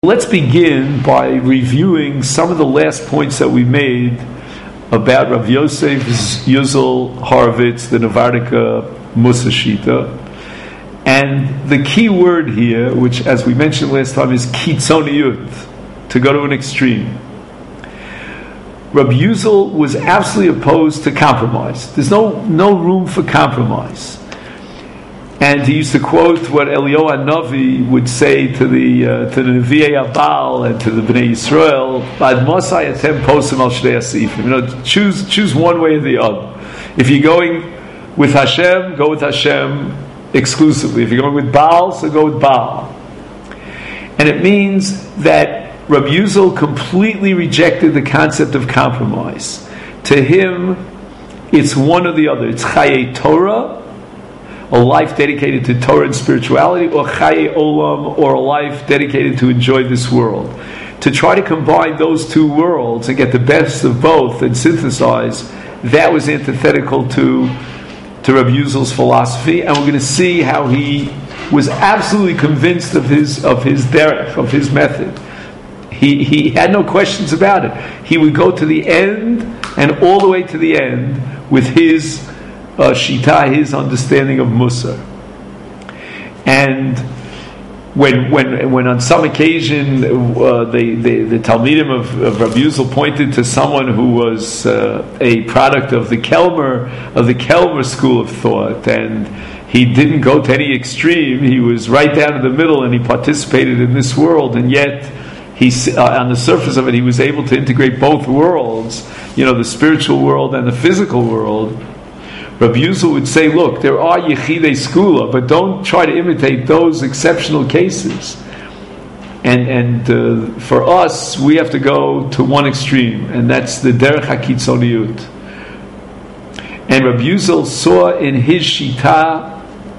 Let's begin by reviewing some of the last points that we made about Rav Yosef Yuzel Horovitz, the Novardika Mussar Shita. And the key word here, which as we mentioned last time, is kitzoniyut, to go to an extreme. Rabbi Yuzel was absolutely opposed to compromise. There's no room for compromise. And he used to quote what Eliyahu Hanavi would say to the Nevi'ei Abal and to the Bnei Yisrael: "Ad Mosai atem posem al shnei asifim." Choose one way or the other. If you're going with Hashem, go with Hashem exclusively. If you're going with Baal, so go with Baal. And it means that Rabbi Yuzel completely rejected the concept of compromise. To him, it's one or the other. It's Chayei Torah, a life dedicated to Torah and spirituality, or Chayei Olam, or a life dedicated to enjoy this world. To try to combine those two worlds and get the best of both and synthesize, that was antithetical to Rabbi Yuzel's philosophy, and we're going to see how he was absolutely convinced of his derech, of his method. He had no questions about it. He would go to the end, and all the way to the end, with his shita, his understanding of Mussar. And when on some occasion the Talmidim of Rabbi Yuzel pointed to someone who was a product of the Kelmer school of thought, and he didn't go to any extreme, he was right down in the middle, and he participated in this world, and yet on the surface of it, he was able to integrate both worlds, the spiritual world and the physical world. Rabbi Yuzel would say, look, there are Yechidei Skula, but don't try to imitate those exceptional cases. And for us, we have to go to one extreme, and that's the Derech HaKitzoniyut. And Rabbi Yuzel saw in his Shita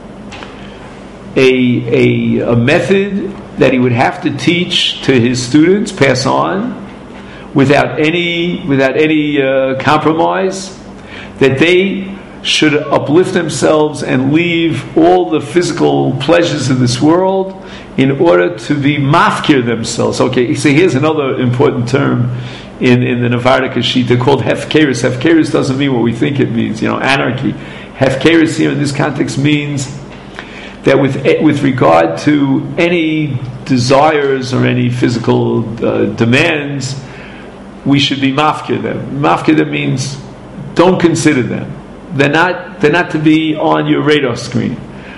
a method that he would have to teach to his students, pass on, without any compromise, that they should uplift themselves and leave all the physical pleasures of this world in order to be mafkir themselves. Okay, so here's another important term in the Novardika Shita called hefkeris. Hefkeris doesn't mean what we think it means, anarchy. Hefkeris here in this context means that with regard to any desires or any physical demands, we should be mafkir them. Mafkir them means don't consider them. They're not to be on your radar screen.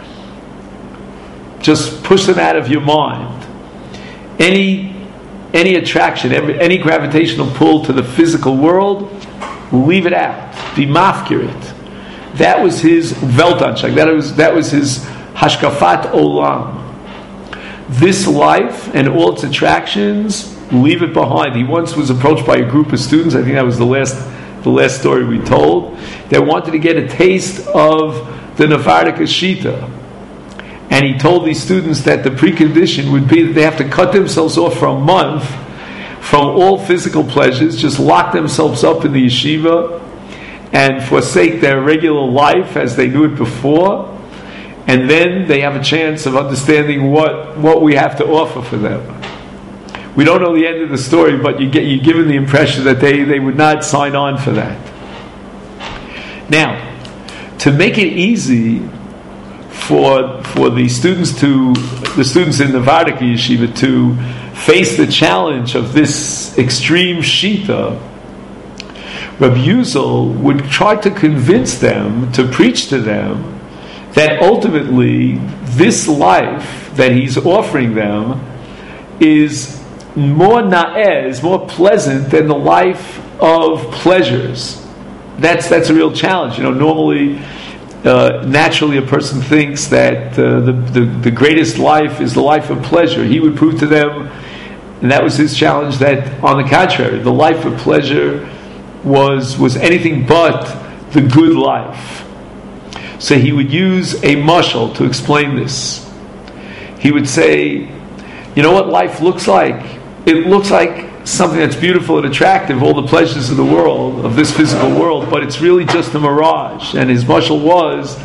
Just push them out of your mind. Any attraction, any gravitational pull to the physical world, leave it out. Be mafkir it. That was his Weltanschauung. That was his hashkafat olam. This life and all its attractions, leave it behind. He once was approached by a group of students. I think that was the last story we told, that wanted to get a taste of the Novardika Shita. And he told these students that the precondition would be that they have to cut themselves off for a month from all physical pleasures, just lock themselves up in the yeshiva and forsake their regular life as they knew it before, and then they have a chance of understanding what we have to offer for them. We don't know the end of the story, but you're given the impression that they would not sign on for that. Now, to make it easy for the students in the Novardika Yeshiva to face the challenge of this extreme shita, Rabbi Yuzel would try to convince them, to preach to them, that ultimately this life that he's offering them is more na'ez, more pleasant than the life of pleasures. That's a real challenge. Normally, naturally, a person thinks that the greatest life is the life of pleasure. He would prove to them, and that was his challenge, that on the contrary, the life of pleasure was anything but the good life. So he would use a mashal to explain this. He would say, you know what life looks like? It looks like something that's beautiful and attractive, all the pleasures of the world, of this physical world, but it's really just a mirage. And his mashal was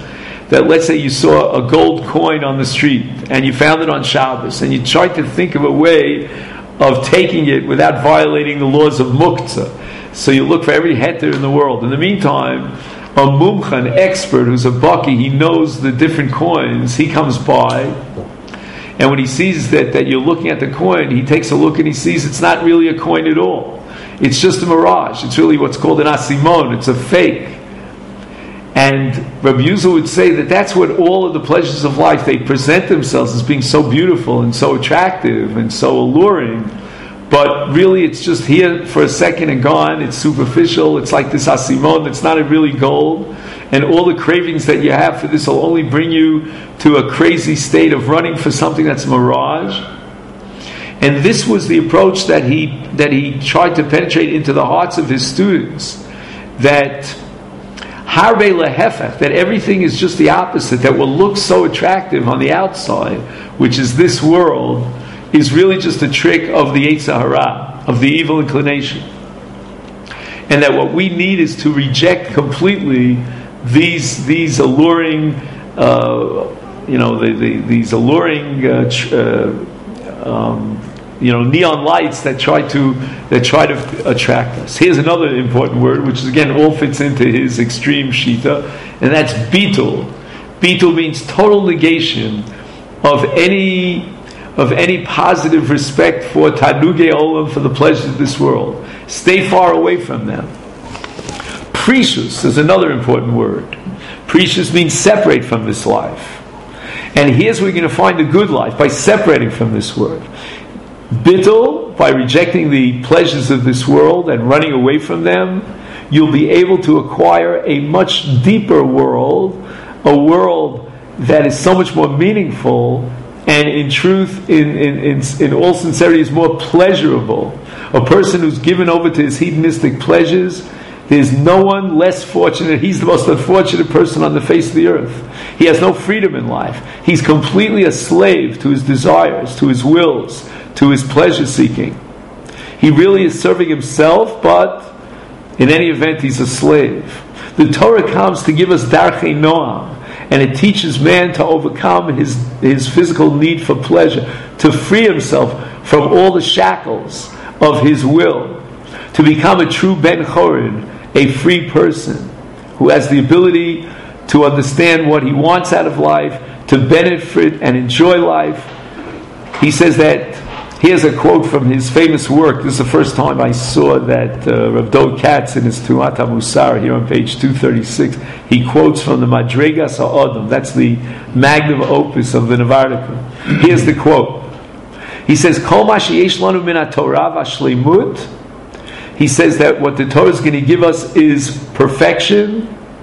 that let's say you saw a gold coin on the street and you found it on Shabbos and you tried to think of a way of taking it without violating the laws of muktzah. So you look for every heter in the world. In the meantime, a mumcha, an expert who's a baki, he knows the different coins, he comes by, and when he sees that you're looking at the coin, he takes a look and he sees it's not really a coin at all. It's just a mirage. It's really what's called an asimon. It's a fake. And Rabbi Yuzal would say that that's what all of the pleasures of life, they present themselves as being so beautiful and so attractive and so alluring, but really it's just here for a second and gone. It's superficial. It's like this asimon. It's not really gold. And all the cravings that you have for this will only bring you to a crazy state of running for something that's a mirage. And this was the approach that he tried to penetrate into the hearts of his students, that harbe lehefech, that everything is just the opposite, that will look so attractive on the outside, which is this world, is really just a trick of the Yetzer Hara, of the evil inclination. And that what we need is to reject completely these alluring, these alluring, neon lights that try to attract us. Here's another important word, which is again all fits into his extreme shita, and that's bitul. Bitul means total negation of any positive respect for tanugei olam, for the pleasures of this world. Stay far away from them. Precious is another important word. Precious means separate from this life. And here's where you're going to find the good life, by separating from this world. Bittul, by rejecting the pleasures of this world and running away from them, you'll be able to acquire a much deeper world, a world that is so much more meaningful, and in truth, in all sincerity, is more pleasurable. A person who's given over to his hedonistic pleasures, there's no one less fortunate. He's the most unfortunate person on the face of the earth. He has no freedom in life. He's completely a slave to his desires, to his wills, to his pleasure seeking. He really is serving himself, but in any event, he's a slave. The Torah comes to give us darchei noam, and it teaches man to overcome his physical need for pleasure, to free himself from all the shackles of his will, to become a true Ben Chorin, a free person who has the ability to understand what he wants out of life, to benefit and enjoy life. He says that, here's a quote from his famous work. This is the first time I saw that Rav Dov Katz in his Tuat HaMusar, here on page 236, he quotes from the Madregas HaOdom. That's the magnum opus of the Navardika. Here's the quote. He says, Kol ma sheyesh lanu min haTorah v'ashleimut. He says that what the Torah is going to give us is perfection,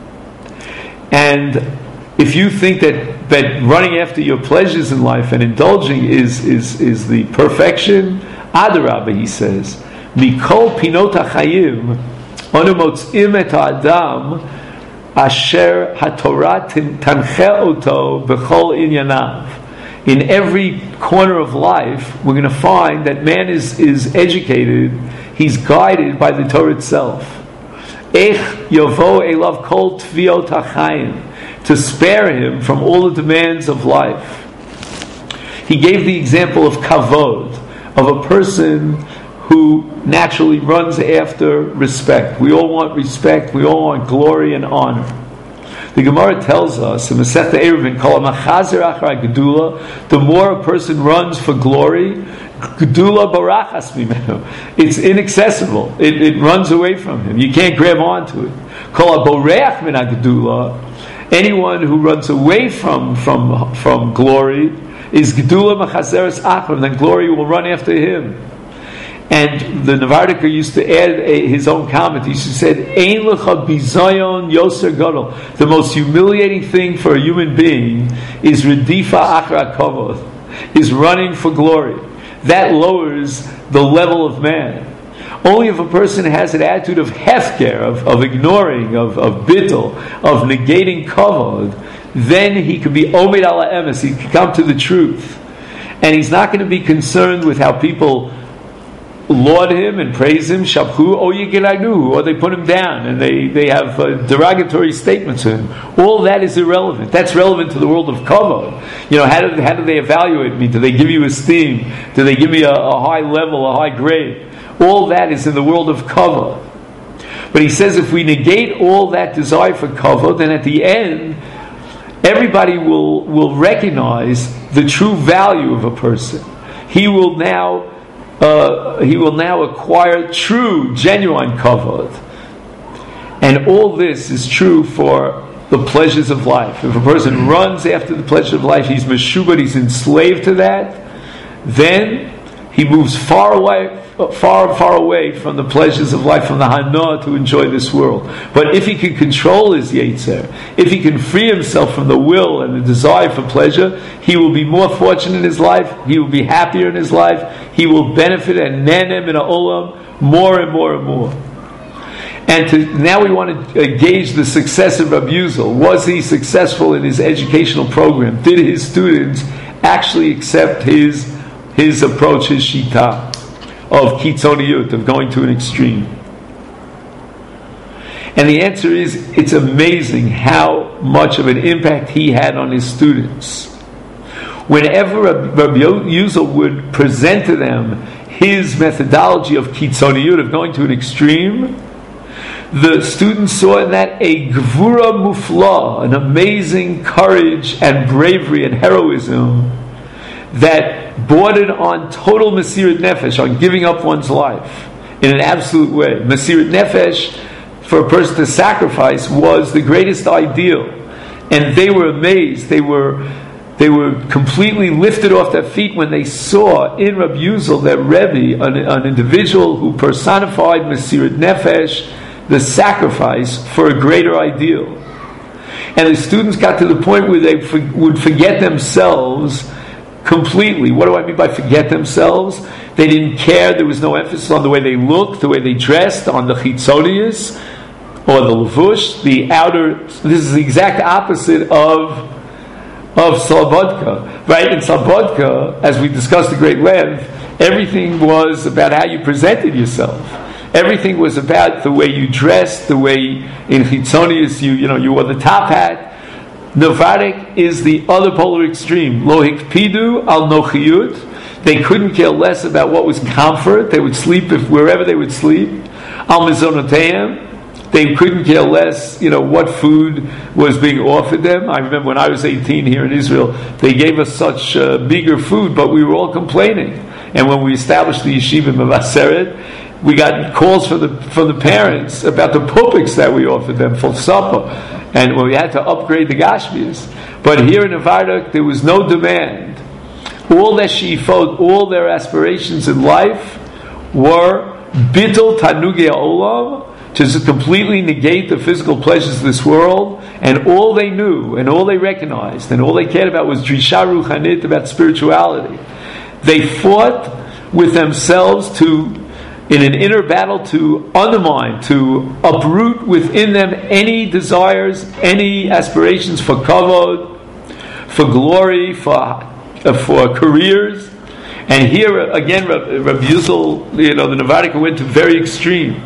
and if you think that running after your pleasures in life and indulging is the perfection, Adarabah, he says, Mikol pinot hachayim anu motzim et ha'adam asher haTorah tanche oto b'chol inyanav. In every corner of life, we're going to find that man is educated, he's guided by the Torah itself. Ech yovo elav kol tviot hachayim, to spare him from all the demands of life. He gave the example of kavod, of a person who naturally runs after respect. We all want respect, we all want glory and honor. The Gemara tells us in Masechta Eruvin, Kol ha'machazer achar gedula, the more a person runs for glory, gedula barachas mimenu, it's inaccessible. It runs away from him. You can't grab onto it. Kol ha'boreach min ha'gedula, anyone who runs away from glory is gedula machazeres achar, then glory will run after him. And the Navardika used to add his own comment. He said, Ein lecha bizayon yoser gadol. The most humiliating thing for a human being is redifa achar kavod, is running for glory. That lowers the level of man. Only if a person has an attitude of hefker, of ignoring, of bittul, of negating kavod, then he can be omed ala emes, he can come to the truth. And he's not going to be concerned with how people laud him and praise him, shabchu o yigilanu, or they put him down and they have derogatory statements to him. All that is irrelevant. That's relevant to the world of kavod. How do they evaluate me? Do they give you esteem? Do they give me a high level, a high grade? All that is in the world of kavod. But he says if we negate all that desire for kavod, then at the end, everybody will recognize the true value of a person. He will now acquire true, genuine kavod. And all this is true for the pleasures of life. If a person runs after the pleasures of life, he's meshubad, he's enslaved to that, then he moves far away from the pleasures of life, from the hana to enjoy this world. But if he can control his yetzer, if he can free himself from the will and the desire for pleasure, he will be more fortunate in his life, he will be happier in his life, he will benefit and nenem in olam more and more and more. And now we want to gauge the success of Rabbi Yuzal. Was he successful in his educational program? Did his students actually accept his approach, his shita of kitzoniyut, of going to an extreme? And the answer is, it's amazing how much of an impact he had on his students. Whenever Rabbi Yuzal would present to them his methodology of kitzoniyut, of going to an extreme, the students saw in that a gvura mufla, an amazing courage and bravery and heroism that bordered on total mesirat nefesh, on giving up one's life in an absolute way. Mesirat nefesh, for a person to sacrifice, was the greatest ideal. And they were amazed. They were completely lifted off their feet when they saw in Rabbi Yuzal, their Rebbe, an individual who personified mesirat nefesh, the sacrifice for a greater ideal. And the students got to the point where they would forget themselves completely. What do I mean by forget themselves? They didn't care. There was no emphasis on the way they looked, the way they dressed, on the chitzonius or the levush, the outer. This is the exact opposite of Slobodka, right? In Slobodka, as we discussed at great length, everything was about how you presented yourself. Everything was about the way you dressed, the way in chitzonius you wore the top hat. Novarik is the other polar extreme. Lo hikpidu al nochiyut. They couldn't care less about what was comfort. They would sleep wherever they would sleep. Al mizonoteim. They couldn't care less, what food was being offered them. I remember when I was 18 here in Israel, they gave us such meager food, but we were all complaining. And when we established the yeshiva in Mevaseret, we got calls from the parents about the pupiks that we offered them for supper. And we had to upgrade the gashmias. But here in Nevada, there was no demand. All their sheifot, all their aspirations in life were bittul tanugi ha'olam, to just completely negate the physical pleasures of this world. And all they knew, and all they recognized, and all they cared about was drisha ruchanit, about spirituality. They fought with themselves in an inner battle to undermine, to uproot within them any desires, any aspirations for kavod, for glory, for careers. And here again, Rabbi Yuzal, the Novadik went to very extreme.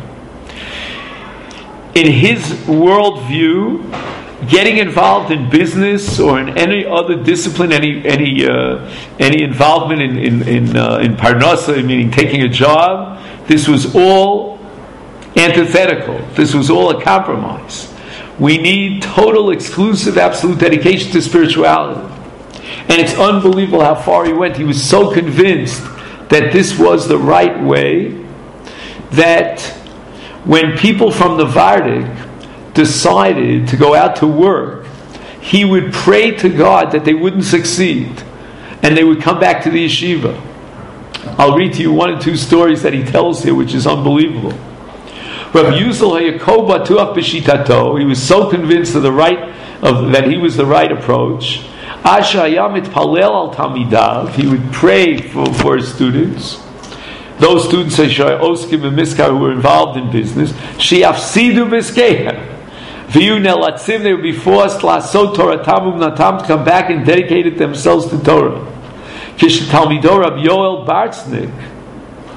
In his worldview, getting involved in business or in any other discipline, any involvement in parnasa, meaning taking a job, this was all antithetical. This was all a compromise. We need total, exclusive, absolute dedication to spirituality. And it's unbelievable how far he went. He was so convinced that this was the right way that when people from the Vardik decided to go out to work, he would pray to God that they wouldn't succeed and they would come back to the yeshiva. I'll read to you one or two stories that he tells here, which is unbelievable. Rabbi Yuzal Hayakov Batuach B'Shitato, he was so convinced of that he was the right approach. Asher Hayam Mitpalel Al Talmidav, he would pray for his students. Those students Oskim and Miskar who were involved in business. She'afsidu B'Skeha. V'yu Nelatzim, they would be forced Lasot Torah Tamum Natam, to come back and dedicate themselves to Torah. Kishetalmido Rabbi Yoel Bartznik.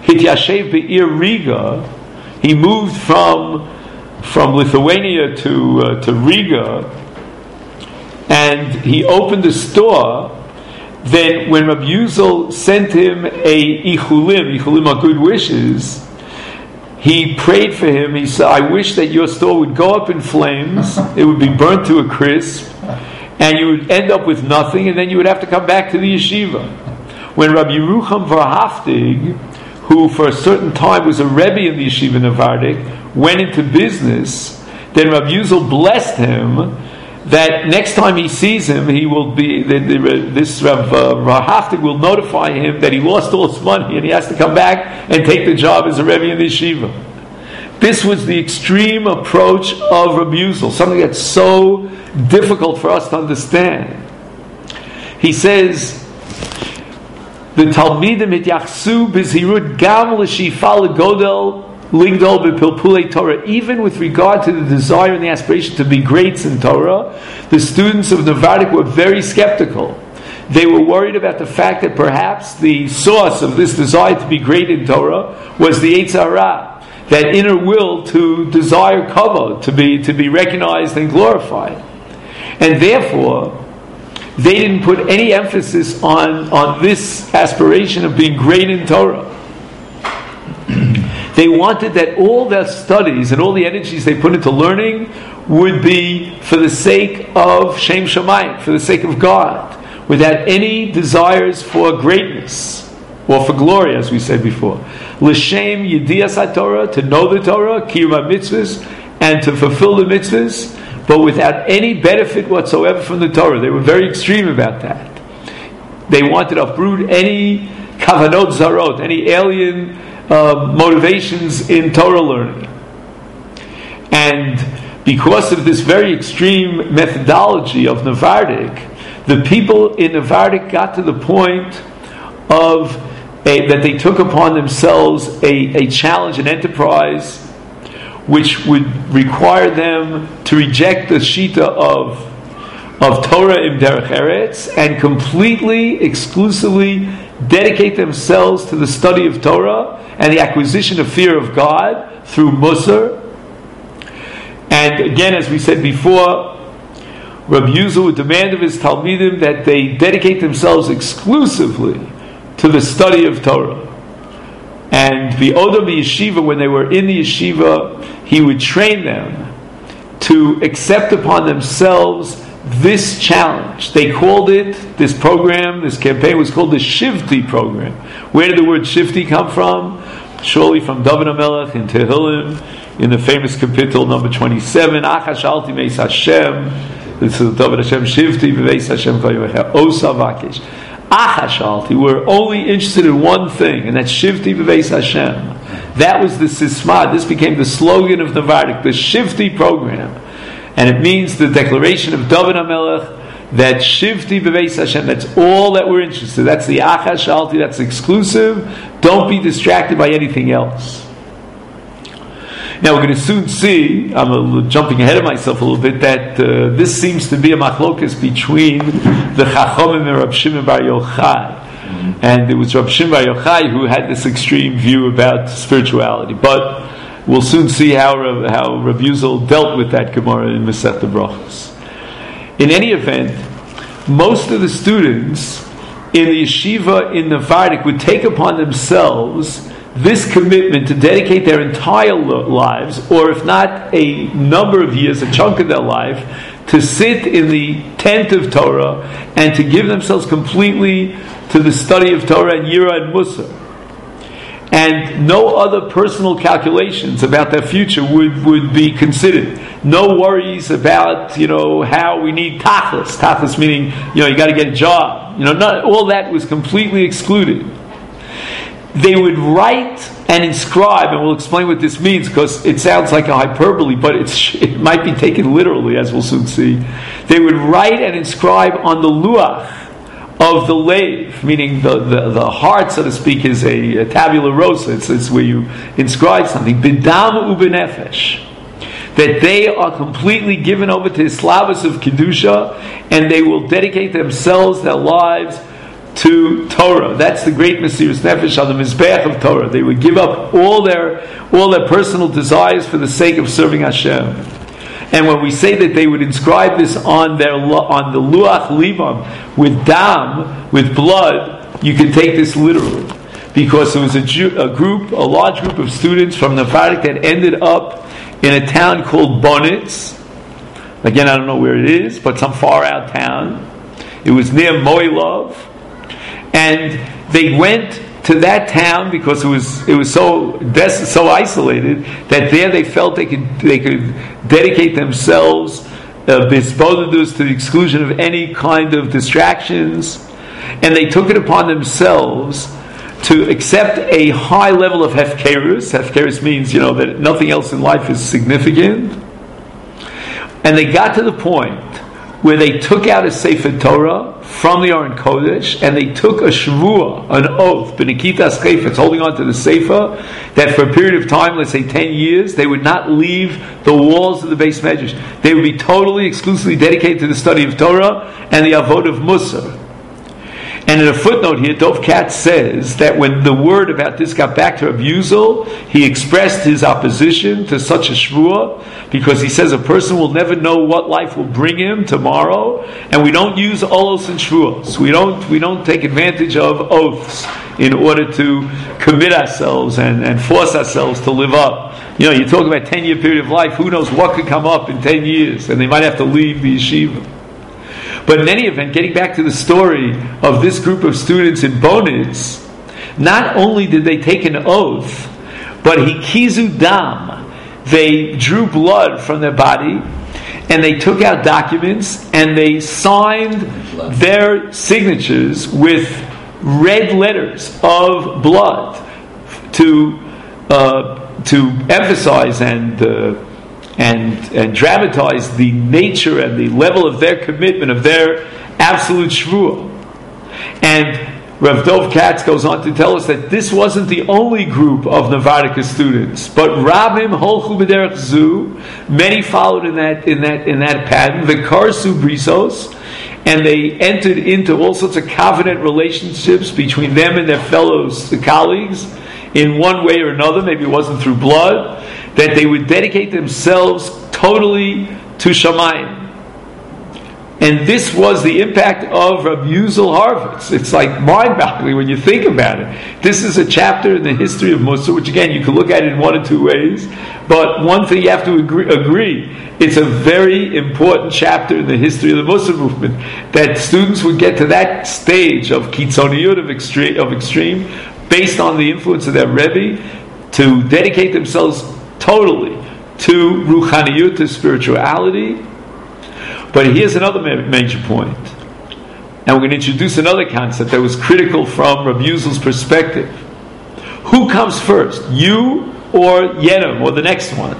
Hityashev be'ir Riga, he moved from Lithuania to Riga, and he opened a store. Then when Rabbi Yuzal sent him a ichulim are good wishes, he prayed for him. He said, I wish that your store would go up in flames, it would be burnt to a crisp, and you would end up with nothing, and then you would have to come back to the yeshiva. When Rabbi Yerucham Varhaftig, who for a certain time was a Rebbe in the yeshiva Navardik, went into business, then Rabbi Yuzal blessed him that next time he sees him, he will be this Rav Rahaftig will notify him that he lost all his money and he has to come back and take the job as a Rebbe in the yeshiva. This was the extreme approach of Rabbi Yuzal, something that's so difficult for us to understand. He says, the Talmidim hityachsu b'zhirut gam l'shifa l'godel Ligdol b'pilpulei Torah. Even with regard to the desire and the aspiration to be greats in Torah, the students of Navardik were very skeptical. They were worried about the fact that perhaps the source of this desire to be great in Torah was the Yetzer Hara, that inner will to desire kavod, to be recognized and glorified. And therefore, they didn't put any emphasis on this aspiration of being great in Torah. They wanted that all their studies and all the energies they put into learning would be for the sake of Shem Shamayim, for the sake of God, without any desires for greatness or for glory, as we said before. L'shem Yedias HaTorah, to know the Torah, Kiyum HaMitzvahs, and to fulfill the mitzvahs, but without any benefit whatsoever from the Torah. They were very extreme about that. They wanted to uproot any kavanot zarot, any alien motivations in Torah learning. And because of this very extreme methodology of Navardik, the people in Navardik got to the point of that they took upon themselves a challenge, an enterprise, which would require them to reject the shita of Torah im derech eretz and completely, exclusively dedicate themselves to the study of Torah and the acquisition of fear of God through Musar. And again, as we said before, Rabbi Yuzal would demand of his Talmidim that they dedicate themselves exclusively to the study of Torah. And the Odom Yeshiva, when they were in the yeshiva, he would train them to accept upon themselves this challenge. They called it, this program, this campaign was called the Shivti program. Where did the word Shivti come from? Surely from David HaMelech in Tehillim, in the famous capital number 27, Achashalti Meis Hashem, this is David Hashem Shivti, V'Veis Hashem Vayomecha, Osa Vakish. Achashalti, we're only interested in one thing, and that's Shivti V'Veis Hashem. That was the Sisma, this became the slogan of Navardik, the Shivti program. And it means the declaration of David HaMelech that Shivti B'Veis Hashem, that's all that we're interested in. That's the Achas Shalti, that's exclusive. Don't be distracted by anything else. Now we're going to soon see, I'm jumping ahead of myself a little bit, that this seems to be a machlokas between the Chachomim and Rab Shimon Bar Yochai. And it was Rab Shimon Bar Yochai who had this extreme view about spirituality. But we'll soon see how Rabbi Yuzal dealt with that Gemara in Masechta Brachos. In any event, most of the students in the yeshiva in Navardik would take upon themselves this commitment to dedicate their entire lives, or if not a number of years, a chunk of their life, to sit in the tent of Torah and to give themselves completely to the study of Torah and Yira and Musar. And no other personal calculations about their future would be considered. No worries about, how we need tachlis. Tachlis meaning, you got to get a job. All that was completely excluded. They would write and inscribe, and we'll explain what this means because it sounds like a hyperbole, but it might be taken literally, as we'll soon see. They would write and inscribe on the luach of the lave, meaning the heart, so to speak, is a tabula rosa. It's where you inscribe something. B'dam u'b'nefesh. That they are completely given over to Islavus of Kedusha, and they will dedicate themselves, their lives, to Torah. That's the great Mesiras Nefesh on the Mizbeach of Torah. They would give up all their personal desires for the sake of serving Hashem. And when we say that they would inscribe this on the Luach Livam with dam, with blood, you can take this literally. Because there was a large group of students from Navardik that ended up in a town called Bonitz. Again, I don't know where it is, but some far out town. It was near Moilov. And they went to that town because it was so isolated that there they felt they could dedicate themselves bisbodedus to the exclusion of any kind of distractions, and they took it upon themselves to accept a high level of hefkerus. Hefkerus means that nothing else in life is significant, and they got to the point where they took out a Sefer Torah from the Aron Kodesh, and they took a shvuah, an oath, b'nikitas chayfetz, holding on to the Sefer, that for a period of time, let's say 10 years, they would not leave the walls of the Beis Medrash. They would be totally, exclusively dedicated to the study of Torah and the Avod of Musar. And in a footnote here, Dov Katz says that when the word about this got back to Rabbi Yuzal, he expressed his opposition to such a shvuah, because he says a person will never know what life will bring him tomorrow, and we don't use olos and shvuos. We don't take advantage of oaths in order to commit ourselves and force ourselves to live up. You talk about 10-year period of life, who knows what could come up in 10 years, and they might have to leave the yeshiva. But in any event, getting back to the story of this group of students in Bonitz, not only did they take an oath, but hikizu dam, they drew blood from their body, and they took out documents, and they signed their signatures with red letters of blood to emphasize and dramatize the nature and the level of their commitment, of their absolute shvuah. And Rav Dov Katz goes on to tell us that this wasn't the only group of Navardika students, but Rabim holchu b'derech zu, many followed in that pattern, v'karsu brisos, and they entered into all sorts of covenant relationships between them and their fellow colleagues in one way or another. Maybe it wasn't through blood, that they would dedicate themselves totally to Shamayim. And this was the impact of Rabbi Yuzal Horowitz. It's like mind-boggling when you think about it. This is a chapter in the history of Musar, which again, you can look at it in one or two ways. But one thing you have to agree, it's a very important chapter in the history of the Musar movement, that students would get to that stage of kitzoniyut, of extreme, based on the influence of their Rebbe, to dedicate themselves totally to ruchaniyut, to spirituality. But here's another major point, and we're going to introduce another concept that was critical from Rabbi Yuzal's perspective. Who comes first, you or Yenim, or the next one?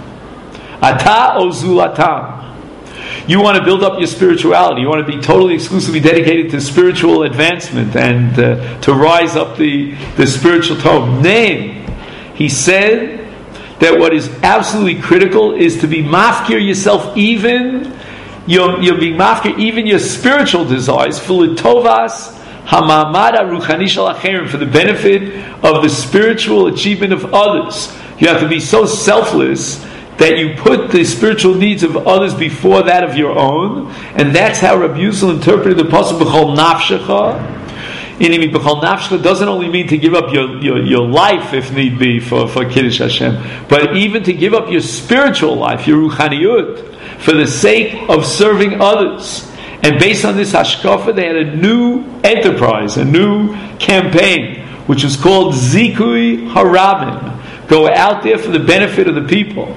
Ata o zulatam. You want to build up your spirituality. You want to be totally, exclusively dedicated to spiritual advancement and to rise up the spiritual tone. Name. He said that what is absolutely critical is to be mafkir yourself, even you're being mafkir even your spiritual desires, for litovas hamamada ruchani shel acherim, for the benefit of the spiritual achievement of others. You have to be so selfless that you put the spiritual needs of others before that of your own, and that's how Rabbi Yuzal interpreted the pasuk b'chol nafshecha. B'chol nafshecha doesn't only mean to give up your life if need be for Kiddush Hashem, but even to give up your spiritual life, your ruchaniyut, for the sake of serving others. And based on this hashkafa, they had a new enterprise, a new campaign, which was called Zikui Harabim. Go out there for the benefit of the people.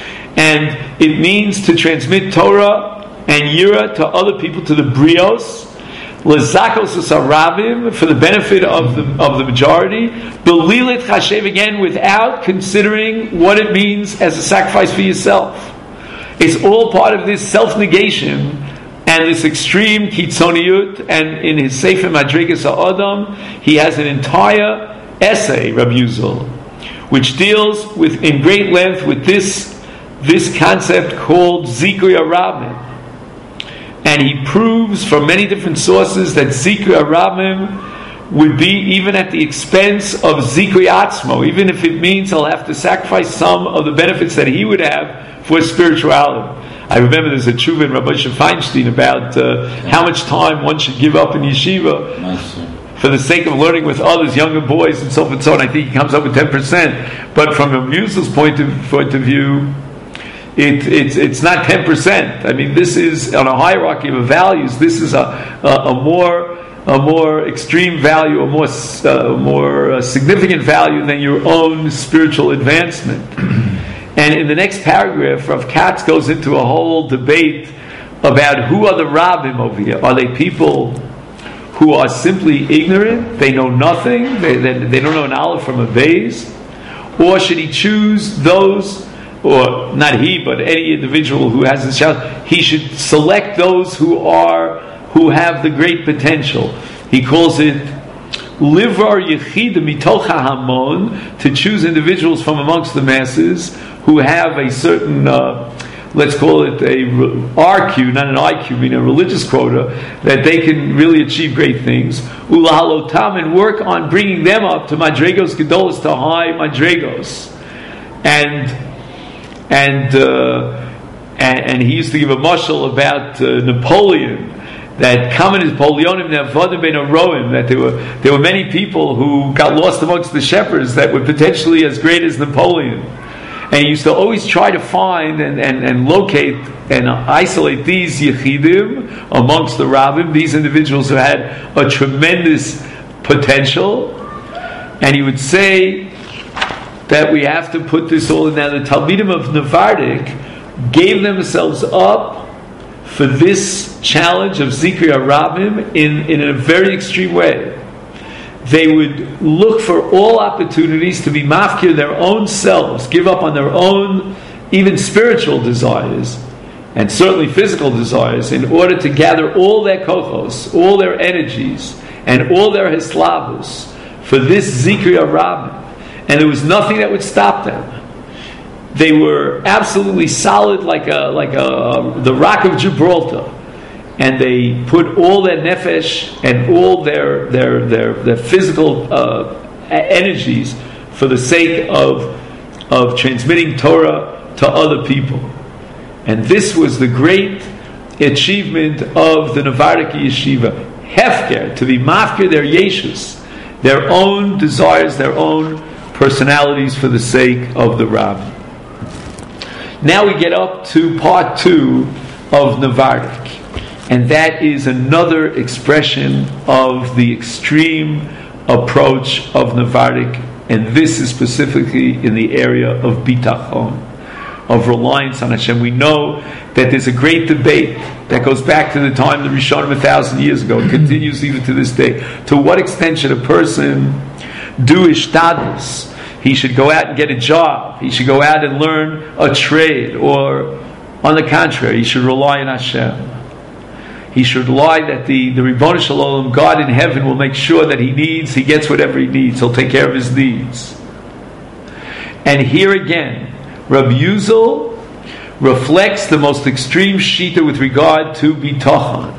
And it means to transmit Torah and Yira to other people, to the brios, Lazakos Sarabim, for the benefit of the majority, Belilit Chashev, again, without considering what it means as a sacrifice for yourself. It's all part of this self-negation and this extreme kitzoniyut. And in his Sefer Madrigas HaAdam, he has an entire essay, Rabbi Yuzal, which deals with, in great length, with this concept called Zikui Arabim. And he proves from many different sources that Zikui Arabim would be even at the expense of Zikri Atzmo, even if it means he'll have to sacrifice some of the benefits that he would have for spirituality. I remember there's a tshuva in Rabbi Moshe Feinstein about how much time one should give up in yeshiva for the sake of learning with others, younger boys, and so forth and so on. I think he comes up with 10%. But from a Musal's point of view, it's not 10%. I mean, this is on a hierarchy of values. This is a more extreme value, a more significant value than your own spiritual advancement. And in the next paragraph, Rav Katz goes into a whole debate about who are the rabbim over here. Are they people who are simply ignorant? They know nothing. They don't know an aleph from a vase. Or should he choose those, or not he, but any individual who has this challenge? He should select those who have the great potential. He calls it livar yechid mitoch hamon, to choose individuals from amongst the masses who have a certain, let's call it a RQ, not an IQ, meaning a religious quota, that they can really achieve great things. Ulahalotam, and work on bringing them up to madregos gedolos, to high madregos. And he used to give a mashal about Napoleon, that common is Napoleonim ne'avadim ben aroim, that there were many people who got lost amongst the shepherds that were potentially as great as Napoleon. And he used to always try to find and locate and isolate these yechidim amongst the rabbim, these individuals who had a tremendous potential. And he would say that we have to put this all in there. The Talmidim of Nevardik gave themselves up for this challenge of Zikri HaRabim in a very extreme way. They would look for all opportunities to be mafkir their own selves, give up on their own even spiritual desires, and certainly physical desires, in order to gather all their kochos, all their energies, and all their hislavus for this Zikri HaRabim. And there was nothing that would stop them. They were absolutely solid like the rock of Gibraltar. And they put all their nefesh and all their physical energies for the sake of transmitting Torah to other people. And this was the great achievement of the Nevardik Yeshiva. Hefker, to be mafker their yeshus, their own desires, their own personalities for the sake of the Rabbah. Now we get up to part 2 of Nevardik. And that is another expression of the extreme approach of Nevardik, and this is specifically in the area of bitachon, of reliance on Hashem. We know that there's a great debate that goes back to the time of the Rishonim 1,000 years ago. It continues even to this day. To what extent should a person do ishtadlus? He should go out and get a job. He should go out and learn a trade, or on the contrary, he should rely on Hashem. He should rely that the Ribono Shel Olam, God in heaven, will make sure that he gets whatever he needs. He'll take care of his needs. And here again, Rabbi Yuzal reflects the most extreme shita with regard to bitachon.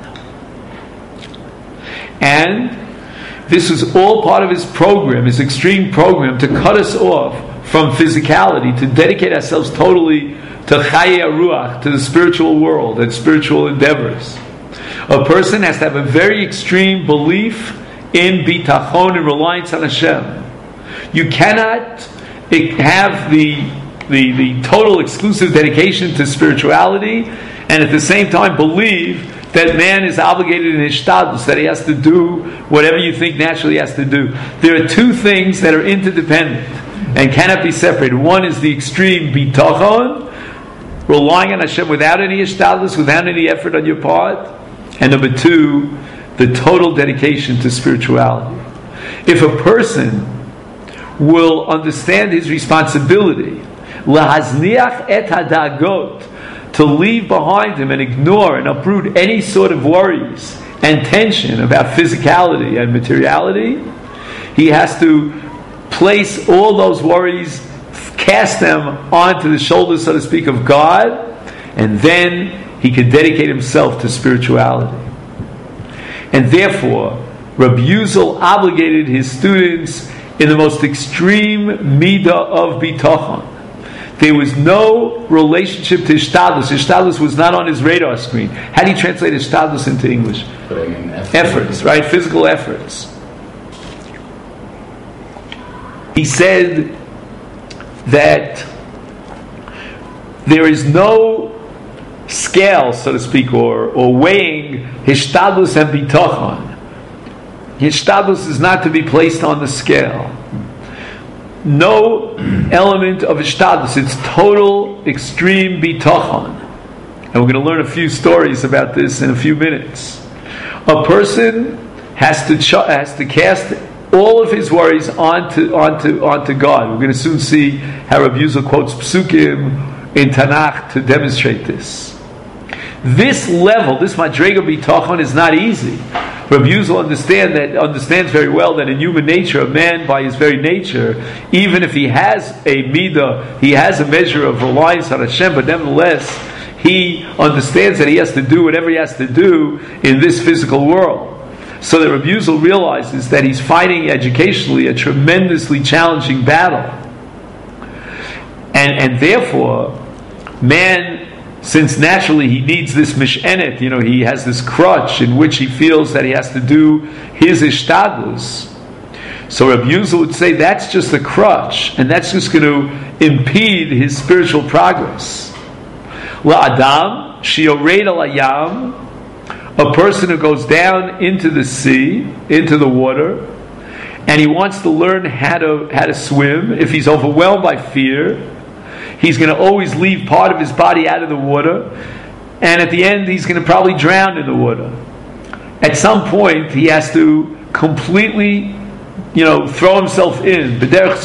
And this was all part of his program, his extreme program, to cut us off from physicality, to dedicate ourselves totally to Chayei HaRuach, to the spiritual world and spiritual endeavors. A person has to have a very extreme belief in bitachon and reliance on Hashem. You cannot have the total exclusive dedication to spirituality and at the same time believe that man is obligated in hishtadlus, that he has to do whatever you think naturally he has to do. There are two things that are interdependent and cannot be separated. One is the extreme bitachon, relying on Hashem without any hishtadlus, without any effort on your part. And number two, the total dedication to spirituality. If a person will understand his responsibility, lahazniach et hadagot, to leave behind him and ignore and uproot any sort of worries and tension about physicality and materiality, he has to place all those worries, cast them onto the shoulders, so to speak, of God, and then he can dedicate himself to spirituality. And therefore, Rabbi Yuzal obligated his students in the most extreme midah of bitachon. There was no relationship to Ishtadlus. Ishtadlus was not on his radar screen. How do you translate Ishtadlus into English? Putting in Efforts, right? Physical efforts. He said that there is no scale, so to speak, or weighing Hishtadlus and Bitachon. Hishtadlus is not to be placed on the scale. No element of Hishtadlus. It's total, extreme Bitachon. And we're going to learn a few stories about this in a few minutes. A person has to cast all of his worries onto God. We're going to soon see how Rabbi Yuzal quotes Psukim in Tanakh to demonstrate this. This level, this Madrega Bitachon, is not easy. Rabbi Yuzal understands very well that in human nature, a man by his very nature, even if he has a midah, he has a measure of reliance on Hashem, but nevertheless, he understands that he has to do whatever he has to do in this physical world. So that Rabbi Yuzal realizes that he's fighting educationally a tremendously challenging battle. And therefore, man, since naturally he needs this mishenet, he has this crutch in which he feels that he has to do his ishtadlus. So Rabbi Yuzal would say that's just a crutch, and that's just going to impede his spiritual progress. La'adam she'ored al hayam, a person who goes down into the sea, into the water, and he wants to learn how to swim. If he's overwhelmed by fear, he's going to always leave part of his body out of the water, and at the end he's going to probably drown in the water. At some point he has to completely throw himself in. He has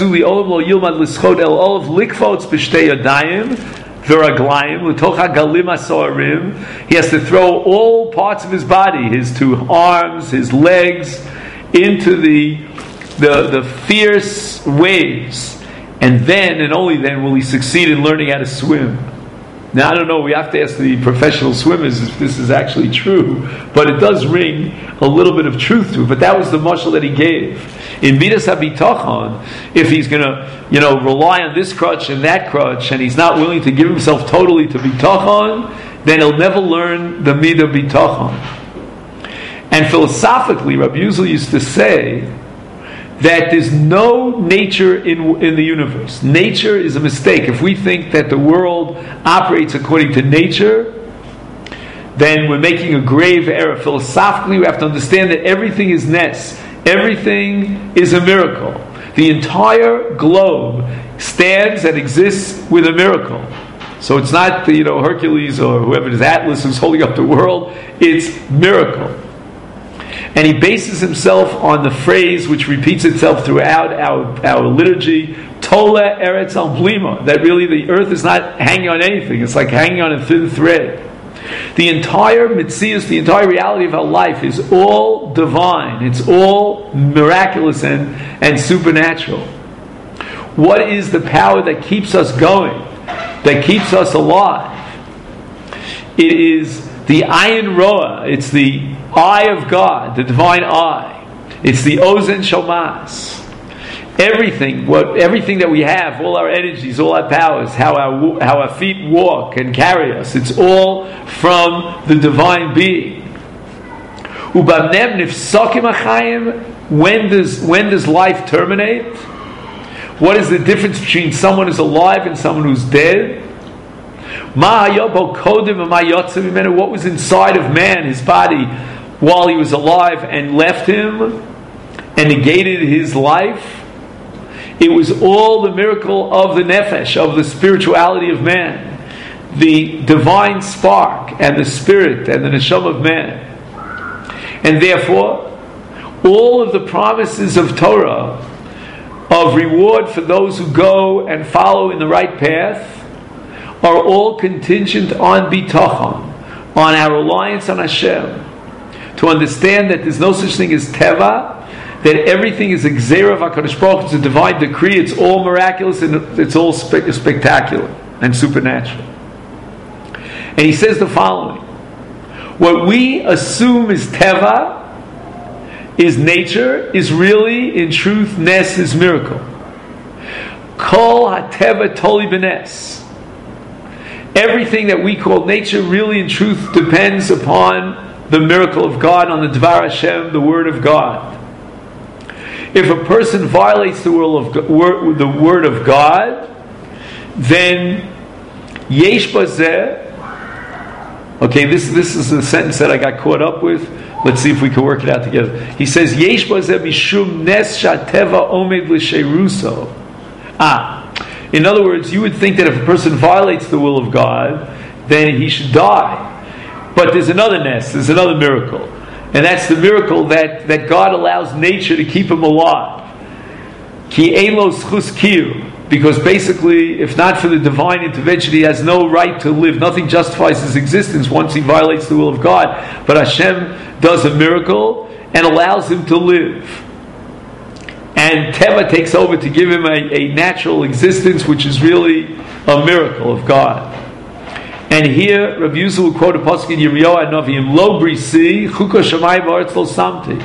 to throw all parts of his body, his two arms, his legs, into the fierce waves, and then and only then will he succeed in learning how to swim. Now I don't know, we have to ask the professional swimmers if this is actually true, but it does ring a little bit of truth to it. But that was the mashal that he gave. In Midas HaBitachon, if he's going to rely on this crutch and that crutch, and he's not willing to give himself totally to Bitachon, then he'll never learn the Midah Bitachon. And philosophically, Rabbi Yuzal used to say that there's no nature in the universe. Nature is a mistake. If we think that the world operates according to nature, then we're making a grave error. Philosophically, we have to understand that everything is nes. Everything is a miracle. The entire globe stands and exists with a miracle. So it's not the Hercules or whoever it is, Atlas, who's holding up the world. It's miracle. And he bases himself on the phrase which repeats itself throughout our liturgy, Tola Eretz Al Blima, that really the earth is not hanging on anything. It's like hanging on a thin thread. The entire mitzias, the entire reality of our life is all divine. It's all miraculous and supernatural. What is the power that keeps us going, that keeps us alive? It is the ayin roa. It's the eye of God, the divine eye. It's the ozen shomas. Everything that we have, all our energies, all our powers, how our feet walk and carry us, it's all from the divine being. When does life terminate? What is the difference between someone who's alive and someone who's dead? What was inside of man, his body, while he was alive and left him and negated his life? It was all the miracle of the nefesh, of the spirituality of man, the divine spark and the spirit and the neshama of man. And therefore, all of the promises of Torah, of reward for those who go and follow in the right path, are all contingent on bitachon, on our reliance on Hashem. To understand that there's no such thing as teva, that everything is a gzeira of HaKadosh Baruch Hu, it's a divine decree, it's all miraculous and it's all spectacular and supernatural. And he says the following: what we assume is teva is nature, is really, in truth, Nes is miracle. Kol HaTeva Toli B'Nes. Everything that we call nature really, in truth, depends upon the miracle of God, on the Dvar Hashem, the Word of God. If a person violates the Word of God, then Yesh Bazeh. Okay, this is a sentence that I got caught up with. Let's see if we can work it out together. He says, Yesh Bazeh Mishum Nes Shateva Omed L'Sheiruso. In other words, you would think that if a person violates the will of God, then he should die. But there's another Nes, there's another miracle. And that's the miracle that God allows nature to keep him alive. Ki ein lo zchus kiyum. Because basically, if not for the divine intervention, he has no right to live. Nothing justifies his existence once he violates the will of God. But Hashem does a miracle and allows him to live. And Teva takes over to give him a natural existence, which is really a miracle of God. And here, Rabbi Yusuf will quote a pasuk in Yirmiyahu HaNavi, Lo brisi, chuko shamayim v'aretz lo samti.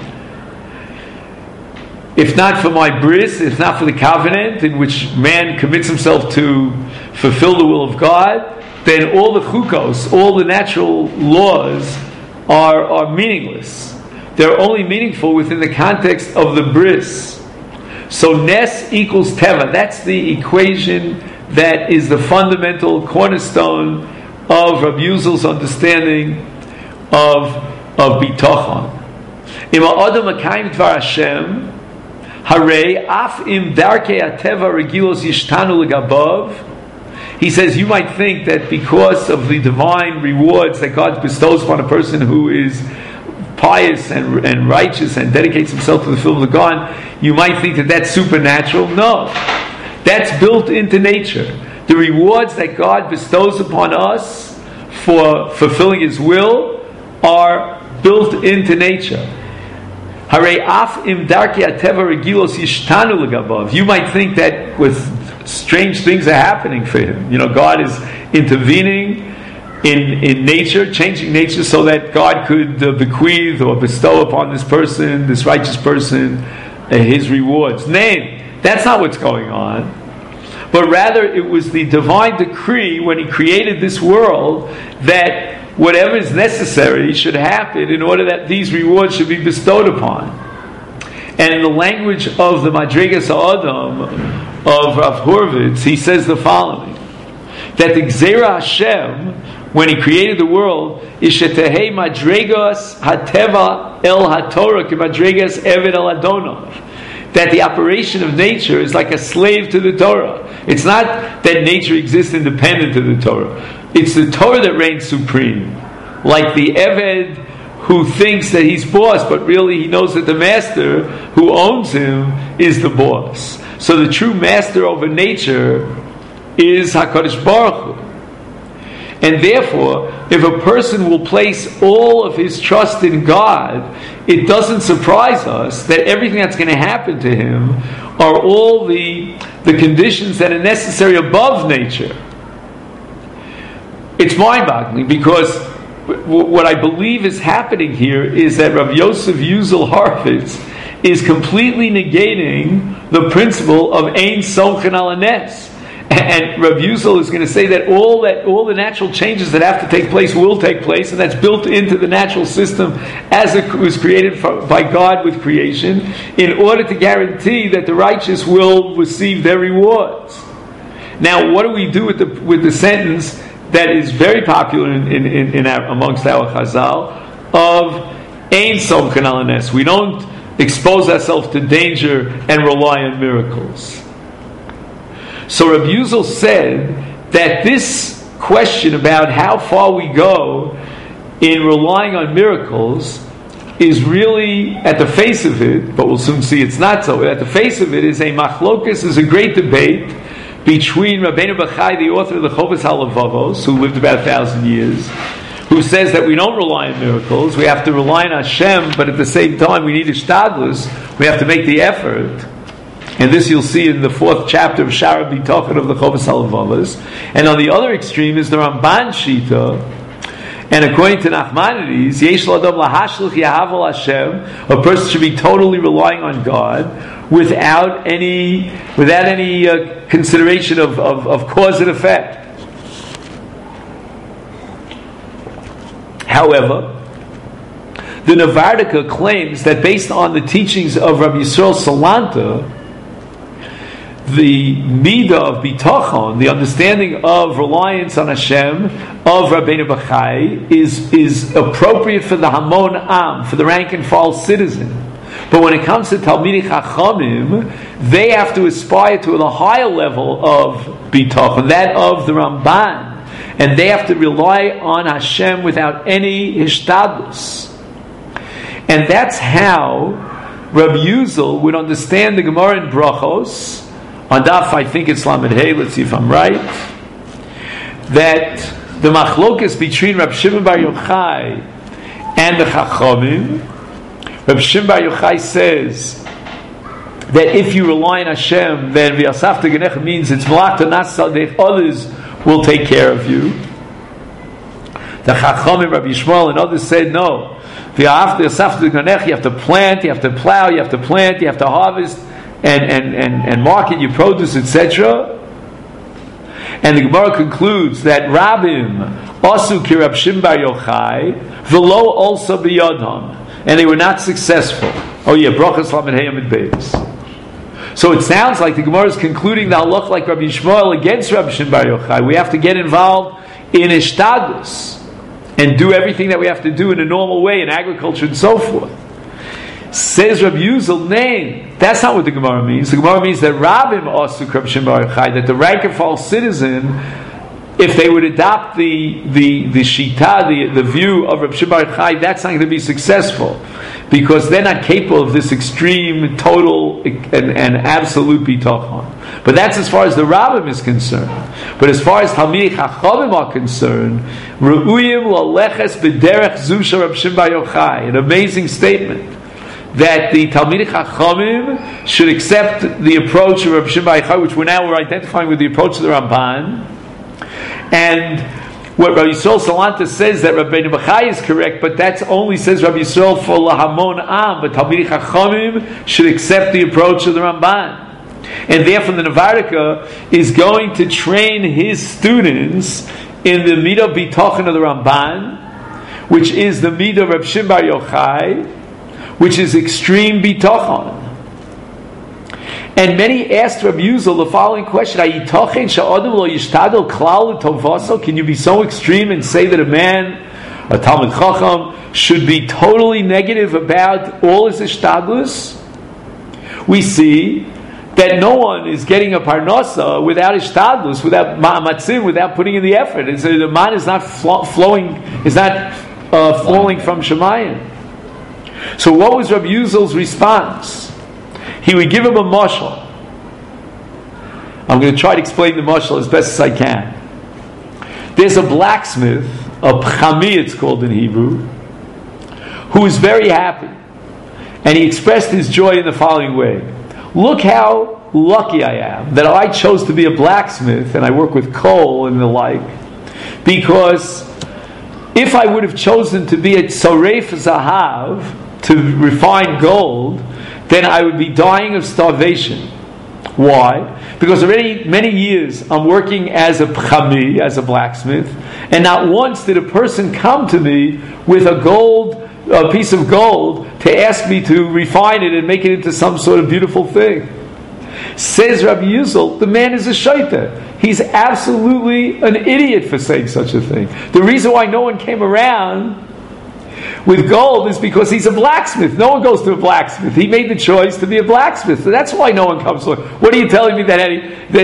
If not for my bris, if not for the covenant in which man commits himself to fulfill the will of God, then all the chukos, all the natural laws are meaningless. They're only meaningful within the context of the bris. So Nes equals Teva. That's the equation that is the fundamental cornerstone of Rabbi Yuzal's understanding of bitachon. Im ha'adam makayim dvar Hashem, harei af im darkei hateva regilos yishtanu legabav. He says you might think that because of the divine rewards that God bestows upon a person who is pious and righteous and dedicates himself to the fulfillment of God, you might think that that's supernatural. No, that's built into nature. The rewards that God bestows upon us for fulfilling His will are built into nature. You might think that with strange things are happening for him. God is intervening in nature, changing nature so that God could bequeath or bestow upon this person, this righteous person, His rewards. That's not what's going on. But rather it was the divine decree when He created this world that whatever is necessary should happen in order that these rewards should be bestowed upon. And in the language of the Madrigas Ha'adam of Rav Horvitz, he says the following, that the Gzeira Hashem, when He created the world, is shetehei madregas hateva el haTorah ki madregas eved el Adonav. That the operation of nature is like a slave to the Torah. It's not that nature exists independent of the Torah. It's the Torah that reigns supreme. Like the Eved who thinks that he's boss, but really he knows that the master who owns him is the boss. So the true master over nature is HaKadosh Baruch Hu. And therefore, if a person will place all of his trust in God, it doesn't surprise us that everything that's going to happen to him are all the conditions that are necessary above nature. It's mind-boggling because what I believe is happening here is that Rav Yosef Yuzal Horvitz is completely negating the principle of Ein Somchen Al Hanes. And Rav Yuzal is going to say that all the natural changes that have to take place will take place, and that's built into the natural system as it was created by God with creation, in order to guarantee that the righteous will receive their rewards. Now, what do we do with the sentence that is very popular amongst our Chazal of Ein Somchen Al Hanes? We don't expose ourselves to danger and rely on miracles. So Rabbi Yuzal said that this question about how far we go in relying on miracles is really, at the face of it, but we'll soon see it's not so, at the face of it is a machlokus, is a great debate between Rabbeinu Bachai, the author of the Chovas HaLevavos, who lived about 1,000 years, who says that we don't rely on miracles, we have to rely on Hashem, but at the same time we need ishtadlus, we have to make the effort. And this you'll see in the 4th chapter of Shara B'Tachon of the Chovas HaLevavos. And on the other extreme is the Ramban Shita, And according to Nachmanides, Yesh L'Adam Lahashlich Yahavel Hashem, a person should be totally relying on God without any consideration of cause and effect. However, the Navardika claims that based on the teachings of Rabbi Yisrael Salanta, the midah of bitachon, the understanding of reliance on Hashem of Rabbeinu Bachai, is appropriate for the Hamon Am, for the rank and file citizen. But when it comes to Talmidei Chachamim, they have to aspire to a higher level of bitachon, that of the Ramban, and they have to rely on Hashem without any hishtadlus. And that's how Rabbi Yuzal would understand the Gemara in Brachos, on Daf, I think it's Lamed Hey, let's see if I'm right, that the machlokas between Rab Shimon Bar Yochai and the Chachamim, Rab Shimon Bar Yochai says that if you rely on Hashem, then V'yasafta Genech means it's Malachta Nasa, others will take care of you. The Chachamim, Rabbi Yishmael, and others said no. You have to plant, you have to plow, you have to plant, you have to harvest and market your produce, etc. And the Gemara concludes that Rabbim asu ki Rab Shimon Bar Yochai v'lo also biyadam, and they were not successful. Oh yeah, brachas lamed hey amid beis. So it sounds like the Gemara is concluding the halach like Rabbi Yishmael against Rab Shimon Bar Yochai. We have to get involved in ishtadlus and do everything that we have to do in a normal way in agriculture and so forth. Says Rabbi Yuzal, nay, that's not what the Gemara means. The Gemara means that Rabbim asu Rab Shimon Bar Yochai, that the rank and file citizen, if they would adopt the shita, the view of Rab Shimon Bar Yochai, that's not going to be successful, because they're not capable of this extreme, total, and absolute bitachon. But that's as far as the Rabbim is concerned. But as far as Talmidei Chachamim are concerned, Re'uyim laleches b'derech zu shel Rab Shimon Bar Yochai, an amazing statement, that the Talmidei Chachamim should accept the approach of Rab Shimon Bar Yochai, which we're identifying with the approach of the Ramban. And what Rabbi Yisrael Salanta says that Rabbeinu Bachai is correct, but that only says Rabbi Yisrael for Lahamon Am, but Talmidei Chachamim should accept the approach of the Ramban. And therefore the Navardika is going to train his students in the Midah Bitachon of the Ramban, which is the Midah of Rab Shimon Bar Yochai, which is extreme bitachon. And many asked Rabbi Yuzal the following question: can you be so extreme and say that a man, a Talmid Chacham, should be totally negative about all his ishtadlus? We see that no one is getting a parnasa without ishtadlus, without ma'amatzim, without putting in the effort. And so the man is not falling from Shemayim. So what was Rabbi Yuzal's response? He would give him a mashal. I'm going to try to explain the mashal as best as I can. There's a blacksmith, a pchami it's called in Hebrew, who is very happy. And he expressed his joy in the following way: look how lucky I am that I chose to be a blacksmith and I work with coal and the like, because if I would have chosen to be a tzoref zahav, to refine gold, then I would be dying of starvation. Why? Because already many years I'm working as a pchami, as a blacksmith, and not once did a person come to me with a piece of gold to ask me to refine it and make it into some sort of beautiful thing. Says Rabbi Yuzal, the man is a shaita. He's absolutely an idiot for saying such a thing. The reason why no one came around with gold is because he's a blacksmith. No one goes to a blacksmith. He made the choice to be a blacksmith. So that's why no one comes to him. What are you telling me that had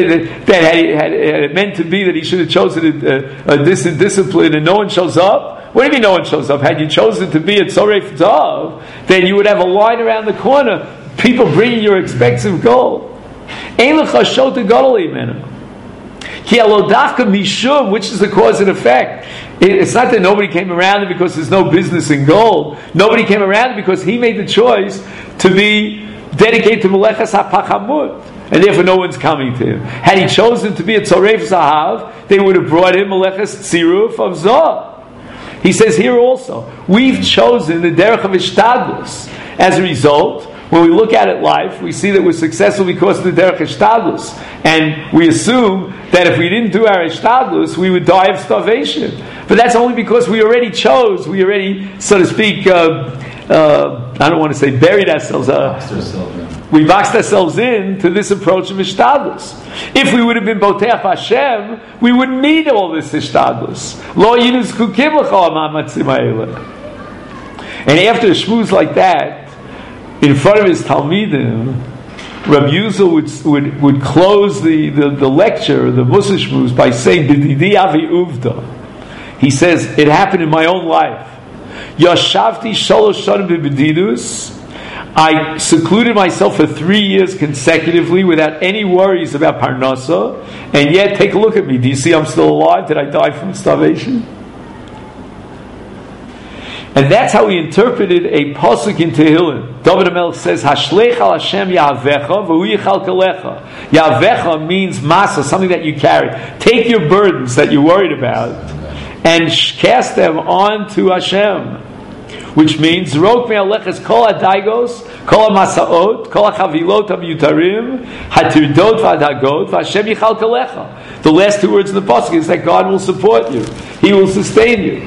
it meant to be that he should have chosen a discipline and no one shows up? What do you mean no one shows up? Had you chosen to be a tzoref dov, then you would have a line around the corner, people bringing your expensive gold. Ein lecha shota gadol imenu. Ki alo dafka mishum, which is the cause and effect. It's not that nobody came around him because there's no business in gold. Nobody came around him because he made the choice to be dedicated to Melechas HaPachamut. And therefore no one's coming to him. Had he chosen to be a Tzoref Zahav, they would have brought him Melechas Tziruf of Zoh. He says here also, we've chosen the derech of ishtadlus. As a result, when we look at it life, we see that we're successful because of the derech ishtadlus. And we assume that if we didn't do our ishtadlus, we would die of starvation. But that's only because we already chose, we already, so to speak, I don't want to say buried ourselves. We boxed ourselves in to this approach of ishtadlus. If we would have been boteach Hashem, we wouldn't need all this ishtadlus. Lo yinu zkukim l'cha ha'mamatzim ha'eleh. And after a shmooze like that, in front of his talmidim, Rabbi Yuzal would close the lecture, the Mussar shmooze, by saying, "B'didi avi uvda." He says, "It happened in my own life. Yashavti shalosh shanim b'bedidus. I secluded myself for 3 years consecutively without any worries about parnasa, and yet take a look at me. Do you see I'm still alive? Did I die from starvation?" And that's how he interpreted a pasuk in Tehillim. David HaMelech says, "Hashlech al Hashem Yahvecha v'hu yichal kalecha." Yahvecha means masa, something that you carry. Take your burdens that you're worried about and cast them onto Hashem. Which means, "Rok me'alechas kol hadaigos, kol hamasaot, kol hachavilot hamyutarim, hatirdot v'adagot, v'Hashem yichal kalecha." The last two words in the pasuk is that God will support you. He will sustain you.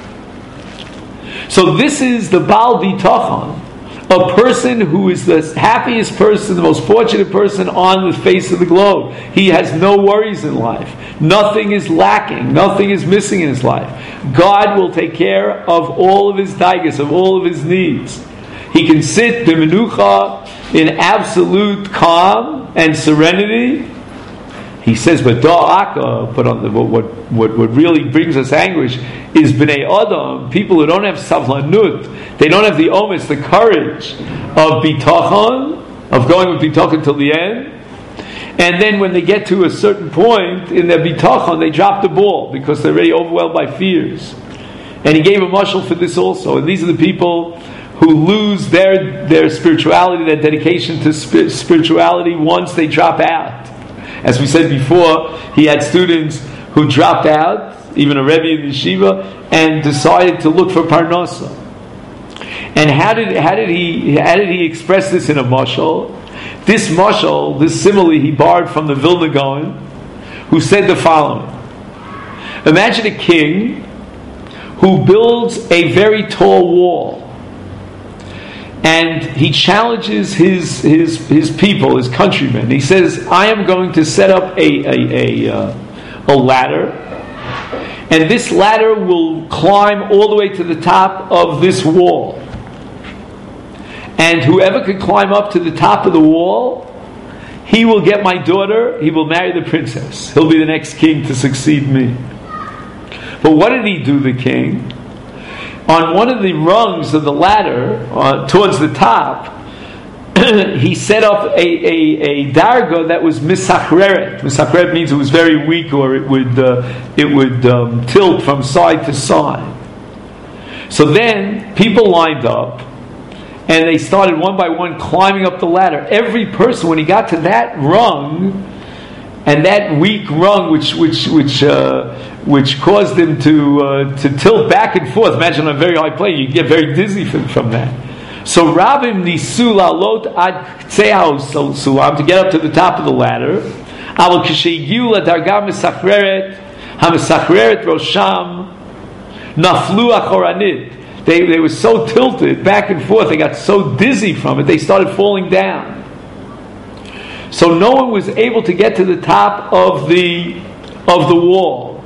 So this is the Baal Bitachon, a person who is the happiest person, the most fortunate person on the face of the globe. He has no worries in life. Nothing is lacking. Nothing is missing in his life. God will take care of all of his daigas, of all of his needs. He can sit b'menucha in absolute calm and serenity. He says, but da'aka, but on what really brings us anguish is b'nei adam, people who don't have savlanut, they don't have the omes, the courage of bitachon, of going with bitachon till the end. And then when they get to a certain point in their bitachon, they drop the ball because they're already overwhelmed by fears. And he gave a mashal for this also. And these are the people who lose their spirituality, their dedication to spirituality once they drop out. As we said before, he had students who dropped out, even a Rebbe in yeshiva, and decided to look for parnasa. And how did he express this in a mashal? This mashal, this simile, he borrowed from the Vilna Gaon, who said the following: imagine a king who builds a very tall wall, and he challenges his people, his countrymen. He says, "I am going to set up a ladder, and this ladder will climb all the way to the top of this wall. And whoever can climb up to the top of the wall, he will get my daughter, he will marry the princess. He'll be the next king to succeed me." But what did he do, the king? On one of the rungs of the ladder, towards the top, he set up a darga that was misachreret. Misachreret means it was very weak, or it would tilt from side to side. So then people lined up, and they started one by one climbing up the ladder. Every person, when he got to that rung, and that weak rung, which caused him to tilt back and forth. Imagine on a very high plane, you get very dizzy from that. So Rabim nisu la'alot ad k'tzei sulam, to get up to the top of the ladder. Aval k'sheigiu ladarga hamesachreret rosham naflu achoranit. They were so tilted back and forth, they got so dizzy from it, they started falling down. So no one was able to get to the top of the wall.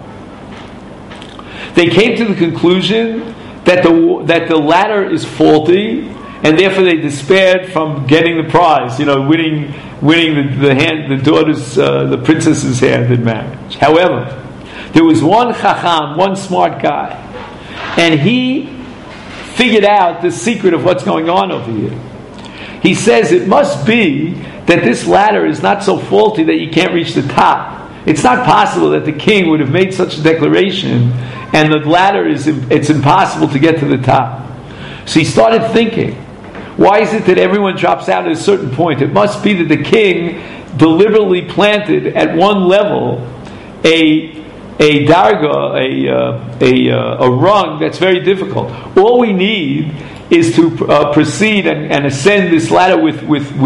They came to the conclusion that the ladder is faulty, and therefore they despaired from getting the prize. Winning the daughter's, the princess's hand in marriage. However, there was one chacham, one smart guy, and he figured out the secret of what's going on over here. He says it must be that this ladder is not so faulty that you can't reach the top. It's not possible that the king would have made such a declaration and the ladder it's impossible to get to the top. So he started thinking, why is it that everyone drops out at a certain point? It must be that the king deliberately planted at one level a a darga, a rung that's very difficult. All we need is to proceed and ascend this ladder with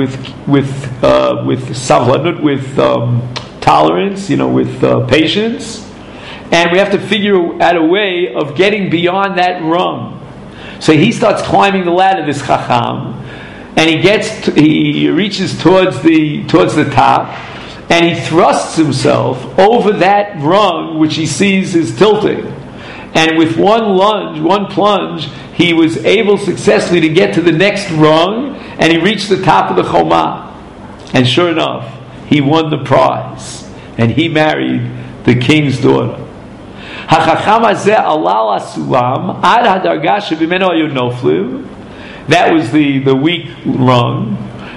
savlanut, with tolerance, with patience, and we have to figure out a way of getting beyond that rung. So he starts climbing the ladder, this chacham, and he reaches towards the top, and he thrusts himself over that rung which he sees is tilting. And with one plunge, he was able successfully to get to the next rung, and he reached the top of the chomah. And sure enough, he won the prize, and he married the king's daughter. That was the weak rung.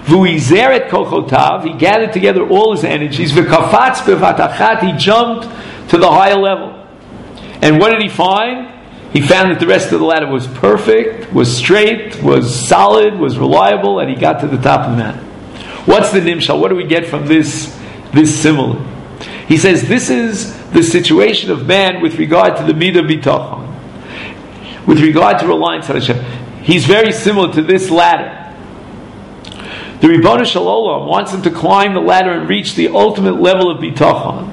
He gathered together all his energies. He jumped to the higher level. And what did he find? He found that the rest of the ladder was perfect, was straight, was solid, was reliable, and he got to the top of that. What's the nimshal? What do we get from this simile? He says this is the situation of man with regard to the midah bitachon, with regard to reliance on Hashem. He's very similar to this ladder. The Ribono Shel Olam wants him to climb the ladder and reach the ultimate level of bitachon.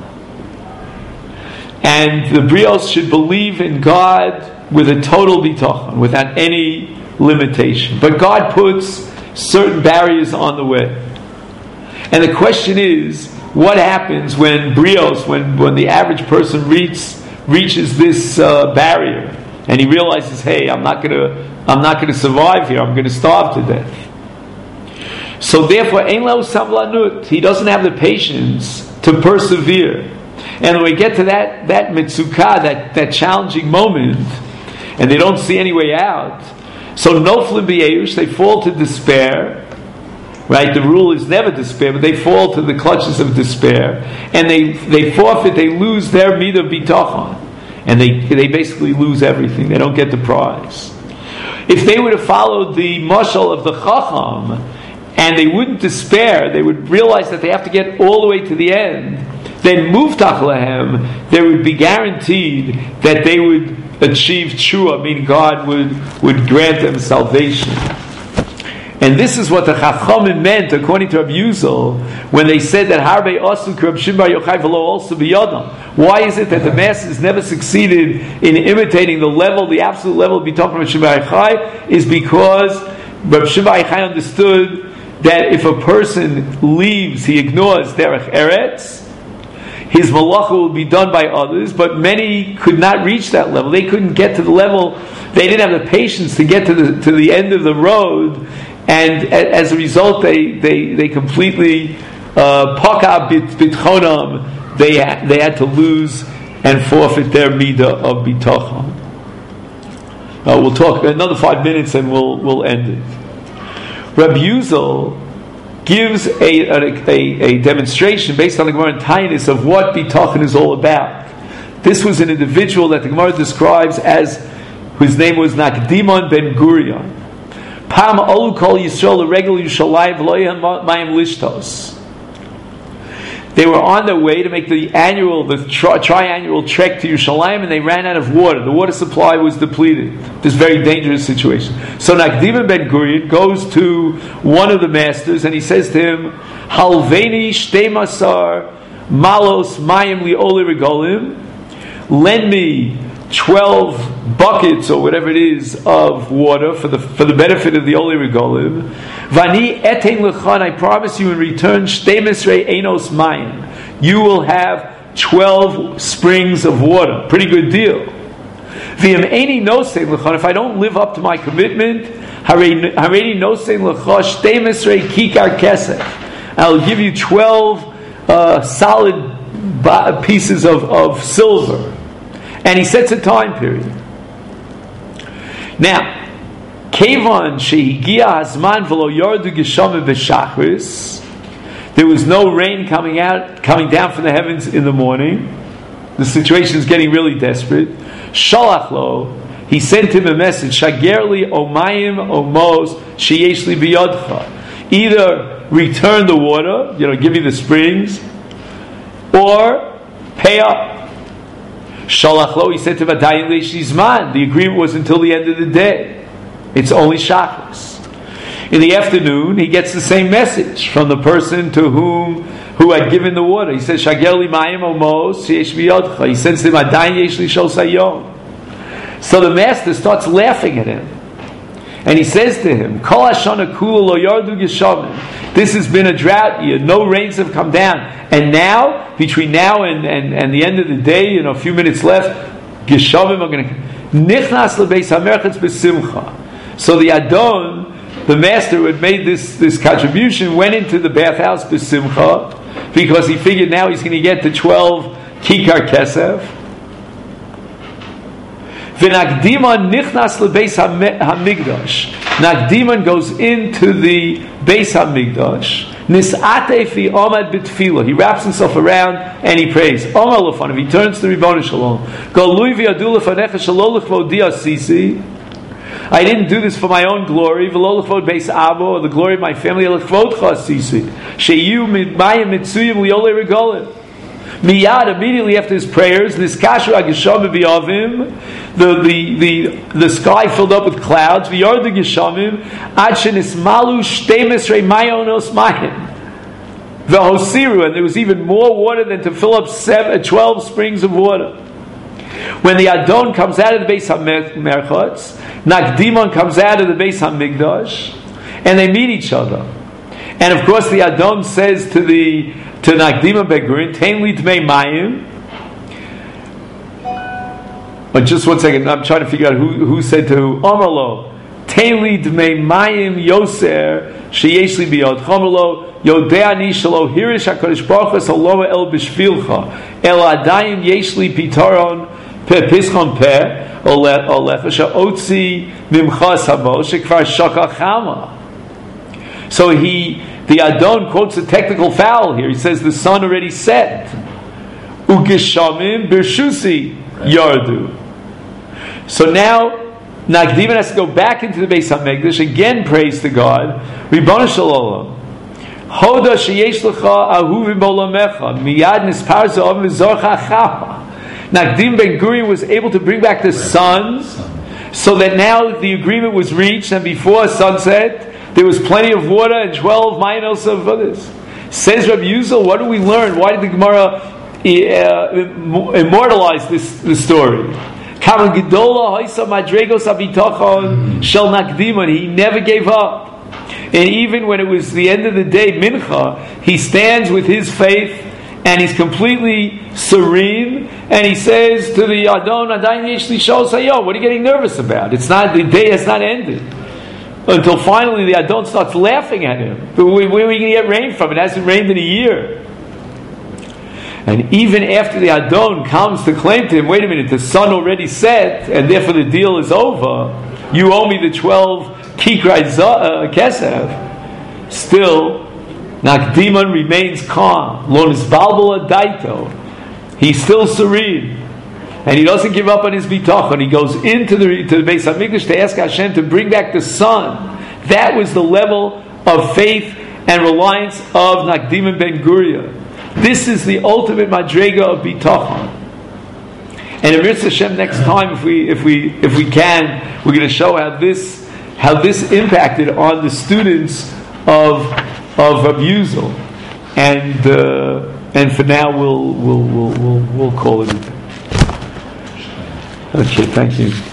And the Brios should believe in God with a total bitachon, without any limitation. But God puts certain barriers on the way. And the question is, what happens when Brios, when the average person reaches this barrier, and he realizes, hey, I'm not going to survive here. I'm going to starve to death. So therefore, ein lahu savlanut. He doesn't have the patience to persevere. And when we get to that mitzukah, that challenging moment, and they don't see any way out, so noflim b'yeush, they fall to despair. Right? The rule is never despair, but they fall to the clutches of despair, and they forfeit. They lose their midah bitachon, and they basically lose everything. They don't get the prize. If they would have followed the mashal of the chacham, and they wouldn't despair, they would realize that they have to get all the way to the end, then muftach lahem, they would be guaranteed that they would achieve tshuah, meaning God would grant them salvation. And this is what the Chachamim meant, according to Rabbi Yuzal, when they said that Harbe Osum Reb Shimon Bar Yochai v'lo also biyodam. Why is it that the masses never succeeded in imitating the absolute level of bitachon of Reb Shimon Bar Yochai? Is because Reb Shimon Bar Yochai understood that if a person leaves, he ignores derech eretz, his malacha will be done by others, but many could not reach that level. They couldn't get to the level. They didn't have the patience to get to the end of the road, and as a result, they completely paka bitchonam. They had to lose and forfeit their midah of bitachon. We'll talk another 5 minutes, and we'll end it. Rabbi Yuzal gives a demonstration based on the Gemara in Taanis of what bitachon is all about. This was an individual that the Gemara describes as, whose name was Nakdimon ben Gurion. Pam olu kol Yisrael l'regel Yerushalayim v'lo yehem mayim lishtos. They were on their way to make the triannual trek to Yerushalayim, and they ran out of water. The water supply was depleted. This very dangerous situation. So Nakdimon ben Gurion goes to one of the masters, and he says to him, Halveni shteimasar malos mayim li'oli regolim. Lend me 12 buckets or whatever it is of water for the benefit of the Oli Regolim. Vani etein lechan, I promise you in return, shteimesrei enos mayim. You will have 12 springs of water. Pretty good deal. V'im eini nosein lechan, if I don't live up to my commitment, hareini nosein lecha shteimesrei kikar kesef. I'll give you 12 solid pieces of silver. And he sets a time period. Now, Kevan shehigia hazman v'lo yordu geshamim b'shachris. There was no rain coming down from the heavens in the morning. The situation is getting really desperate. Shalach lo, he sent him a message. Shagerli omayim omos sheyeshli biyodcha. Either return the water, give me the springs, or pay up. Shalach lo, he said to Vadayin Leishizman, the agreement was until the end of the day. It's only Shachris. In the afternoon, he gets the same message from the person to who had given the water. He says, Shagel li mayim omos sheyesh biyodcha. He says to him, Adayin yesh li shol sayom. So the master starts laughing at him. And he says to him, Kol hashana kula lo yardu geshamim. This has been a drought year. No rains have come down. And now, between now and the end of the day, a few minutes left, geshamim are going to... Nichnas lebeis hamerchatz besimcha. So the Adon, the master who had made this contribution, went into the bathhouse besimcha, because he figured now he's going to get the 12 kikar kesef. V'nakdiman nichnas lebeis hamigdash. Nakdiman goes into the Beis Hamikdash. Nis'ate fi omad b'tfilah. He wraps himself around and he prays. Omar lefanav. He turns to Ribono Shalom. Golui v'yadu lefanecha shelo l'chvodi asisi. I didn't do this for my own glory. V'lo l'chvod Beis Abo, or the glory of my family. L'chvodcha asisi. Sheyu midmayim mitzuyim liolei regolim. Miyad, immediately after his prayers, this kasher agisham v'yavim, the sky filled up with clouds. V'yardu geshamim ad shenismalu shtemes rei mayonos mayim v'hosiru, and there was even more water than to fill up 12 springs of water. When the Adon comes out of the Beis HaMerchatz, Nakdimon comes out of the Beis HaMikdash, and they meet each other. And of course, the Adon says to Nakdimon Begurin, Tein li tmei mayim. But just one second, I'm trying to figure out who said to Omerlo, Tein li tmei mayim yoser sheyesh li biyod chomerlo yodeani shelo hirish HaKadosh Baruch Hu saloma el b'shvilcha el adayim yesh li pitaron pischon peh olefa she'otzi mimchas hamo shekvar shakach chama. So the Adon quotes a technical foul here. He says the sun already set. Ugeshamim birshusi yardu. So now Nakdiman has to go back into the Beis HaMikdash, again praise to God. Ribono Shalom. Hoda sheyesh lecha ahuvim b'olamecha miyad nispar z'ov mizorcha chama. Nakdim Ben Gurion was able to bring back the sun, so that now the agreement was reached, and before sunset there was plenty of water and 12 minos of others. Says Rabbi Yuzal, what do we learn? Why did the Gemara immortalize this story? He never gave up. And even when it was the end of the day, Mincha, he stands with his faith and he's completely serene, and he says to the Adon, Adayin yesh li shol sayom, what are you getting nervous about? The day has not ended. Until finally the Adon starts laughing at him. But where are we going to get rain from? It hasn't rained in a year. And even after the Adon comes to claim to him, wait a minute, the sun already set, and therefore the deal is over, you owe me the 12 kikrai kesef, still Nakdiman remains calm. Lo nisbalbal adaito. He's still serene. And he doesn't give up on his bitachon. He goes into the Beis HaMikdash to ask Hashem to bring back the sun. That was the level of faith and reliance of Nakdiman Ben Gurion. This is the ultimate madrega of bitachon. And in Mitzvah Hashem, next time, if we can, we're going to show how this impacted on the students of Rabbi Yuzal. And for now, we'll call it. Okay, thank you.